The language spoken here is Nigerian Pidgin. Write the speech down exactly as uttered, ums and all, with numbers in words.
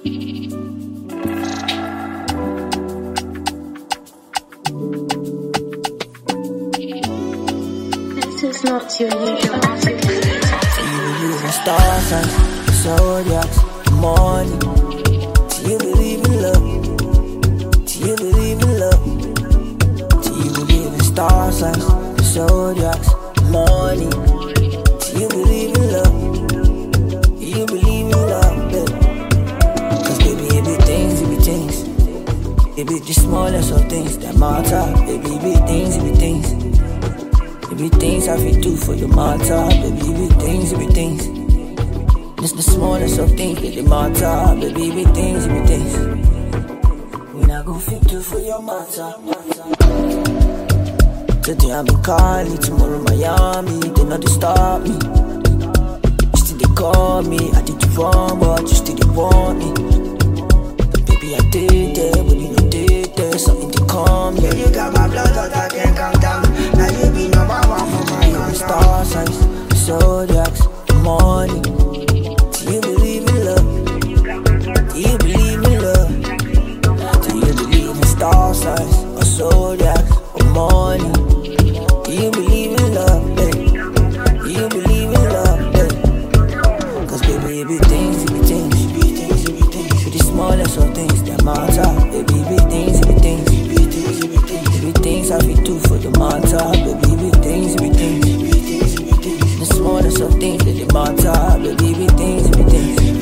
This is not your usual African. Do you believe in stars signs, zodiacs, money? Do you believe in love? Do you believe in love? Do you believe in star signs, zodiacs, money? Do you believe in love? Do you believe in love, baby? Cause baby, it be things, it be things. It be the smallest of things that matter. Baby, it be things, it be things. It be things I feel do for your matter. Baby, it be things, it be things. It's the smallest of things that they matter. Baby, it be things, it be things. We not gon' fit do for your matter. Today I'm in Cali, tomorrow Miami. They know they stop me. You still they call me. I did you wrong, but you still they want me. Baby, I did that, but you know did that. Something to calm me. Yeah, you got my blood out, I can't calm down. Now you be number one for my Even star signs, zodiacs, money. Do you believe in love? Do you believe in love? Do you believe in star signs or zodiacs or money? Do you believe in love, baby? Do you believe in love, baby? Cause baby, it be things, it be things, it be things, it be things. It be the smallest of things that matter. Baby, it be things, it be things, it be things, it be things. It be things I feel do for the matter. Baby, it be things, it be things, it be things, it be things. The smallest of things that they matter. Baby, it be things, it be things.